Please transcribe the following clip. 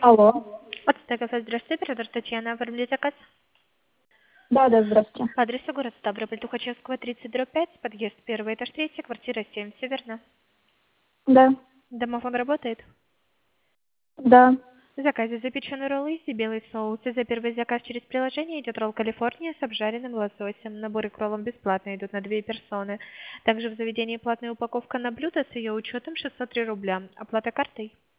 Алло. От Стекоса, здравствуйте, оператор Татьяна, оформили заказ Да, да, здравствуйте. по адресу город Ставрополь, Тухачевского, 30/5, подъезд, первый этаж, 3, квартира 7, все верно? Да, Домофон работает? да. В заказе запеченные роллы и белый соус. И за первый заказ через приложение идет ролл Калифорния с обжаренным лососем. Наборы к роллам бесплатно идут на 2 персоны. Также в заведении платная упаковка на блюдо с ее учетом 603 рубля. Оплата картой?